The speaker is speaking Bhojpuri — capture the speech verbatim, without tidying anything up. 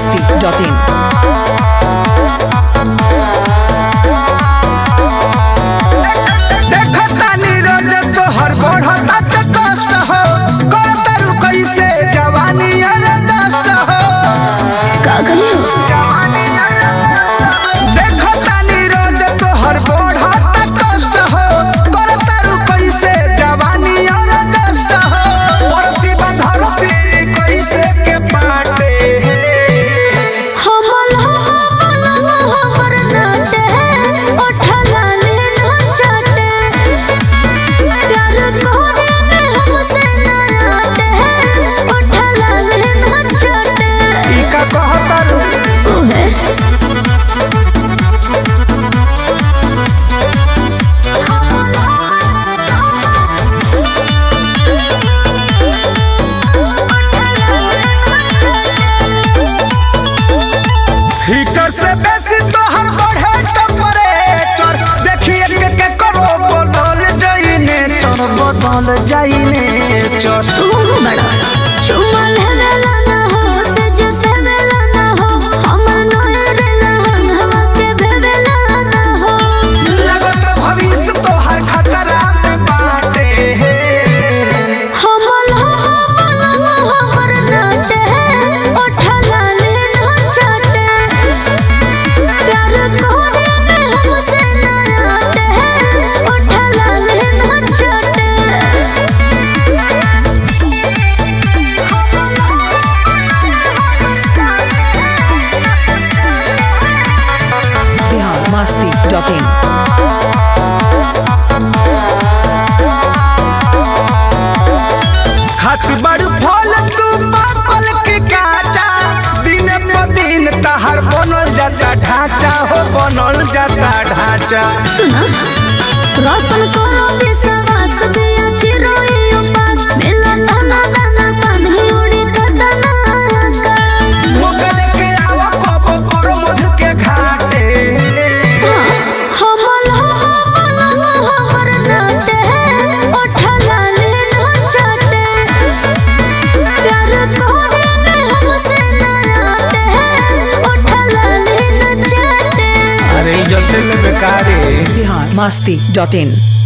masti dot in. हीटर से बेसी तोहर बढ़े टेम्परेचर देखिए के के करो बदल जाई नेचर बदल जाई नेचर तू बड़ा चुमा लेवेला ना हो से जो सेवेला ना हो हमर नोरे ना हवा के भेवेला ना हो लगत भविष्य तोहर खतरा में बाटे हमल हो हमर नाटे उठला ले ना चाटे प्यार कोरे में हमसे ना आते उठला ले ना चाटे Bihar masti dot in. हाथ बड़ फल तू पाकल के काचा दिन प दिन तहर बनल जाता ढांचा हो बनल जाता ढांचा सुना रोशन करो विश्वास दिया चिरोई उपास मिला दाना दाना पानी उड़ी कदना आकाश मोगल के आवा कब करो मधु के घाटे हमल हो हमर नाटे उठला ले ना चाटे प्यार कोरे में हमसे ना आते उठला ले ना चाटे अरे इज्जत ले बेकारे Bihar masti dot in.